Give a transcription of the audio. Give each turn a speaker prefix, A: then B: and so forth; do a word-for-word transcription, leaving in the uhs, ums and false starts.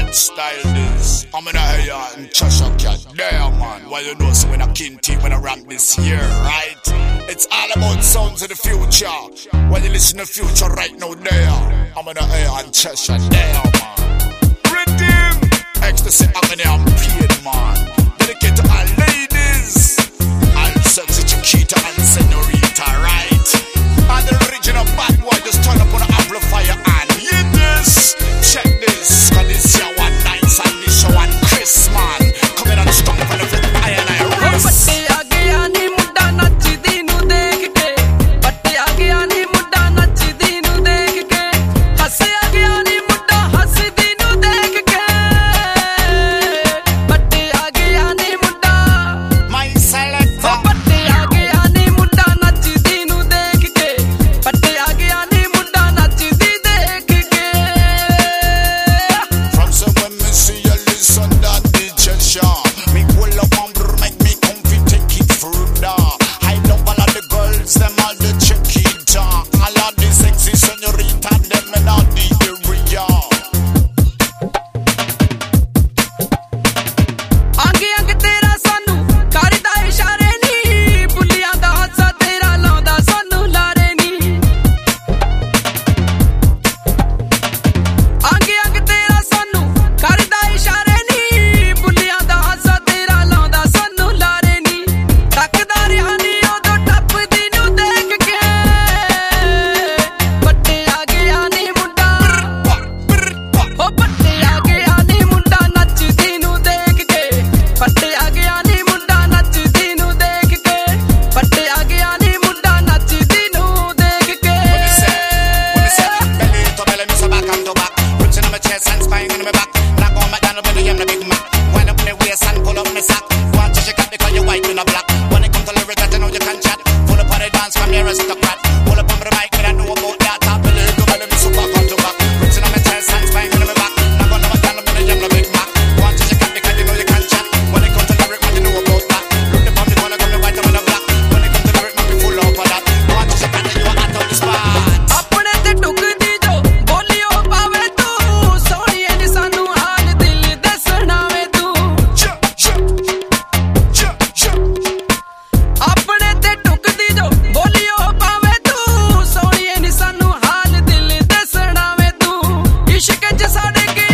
A: bad style this. I'm in a hair and Cheshire cat. There, man. Well, you know, so when I king team when I rank this year, right? It's all about sounds of the future. When you listen to future right now, there. I'm in a hair and Cheshire. There, man. Redeem. Ecstasy, I'm in I'm paid, man. Dedicate to all ladies. All sexy Chiquita and Senorita, right? And the original bad boy just turn up on the amplifier and hear this. Check this, cause this year one nights and this show one Chris, man. Coming on strong from the flip iron I race.
B: Just how they get